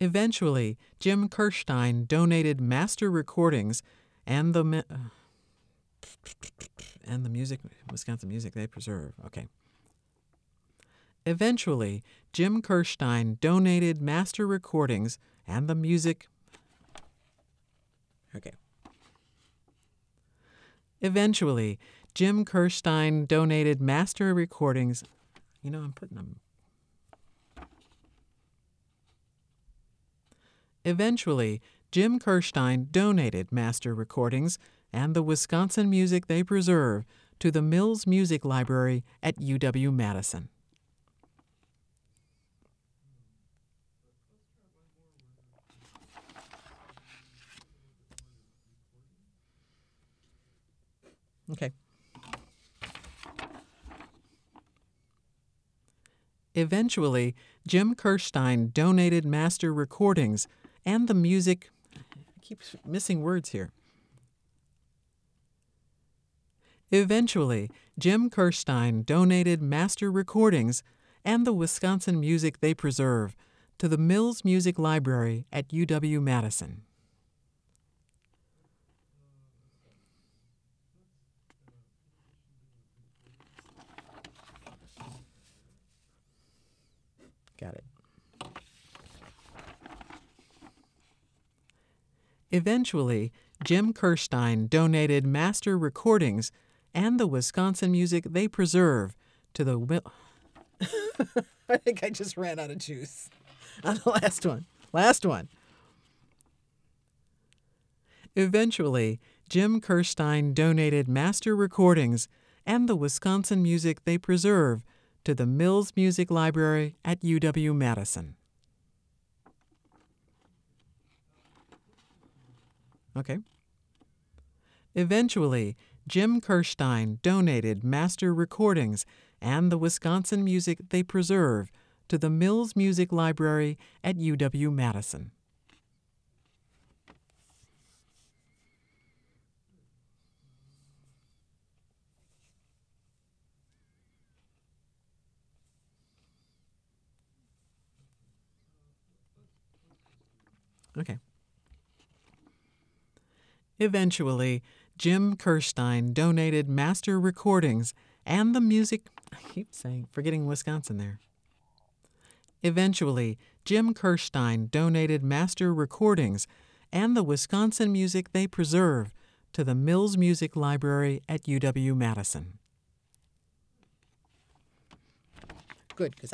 Eventually, Jim Kirstein donated master recordings and the music, Wisconsin music they preserve. Okay. Eventually, Jim Kirstein donated master recordings and the music. Okay. Eventually, Jim Kirstein donated master recordings. I'm putting them. Eventually, Jim Kirstein donated master recordings and the Wisconsin music they preserve to the Mills Music Library at UW-Madison. Okay. Eventually, Jim Kirstein donated master recordings and the music. I keep missing words here. Eventually, Jim Kirstein donated master recordings and the Wisconsin music they preserve to the Mills Music Library at UW-Madison. Got it. Eventually, Jim Kirstein donated master recordings and the Wisconsin music they preserve to the I think I just ran out of juice on the last one. Eventually, Jim Kirstein donated master recordings and the Wisconsin music they preserve to the Mills Music Library at UW-Madison. Okay. Eventually, Jim Kirstein donated master recordings and the Wisconsin music they preserve to the Mills Music Library at UW-Madison. Okay. Eventually, Jim Kirstein donated master recordings and the music. I keep forgetting Wisconsin there. Eventually, Jim Kirstein donated master recordings and the Wisconsin music they preserve to the Mills Music Library at UW-Madison. Good, because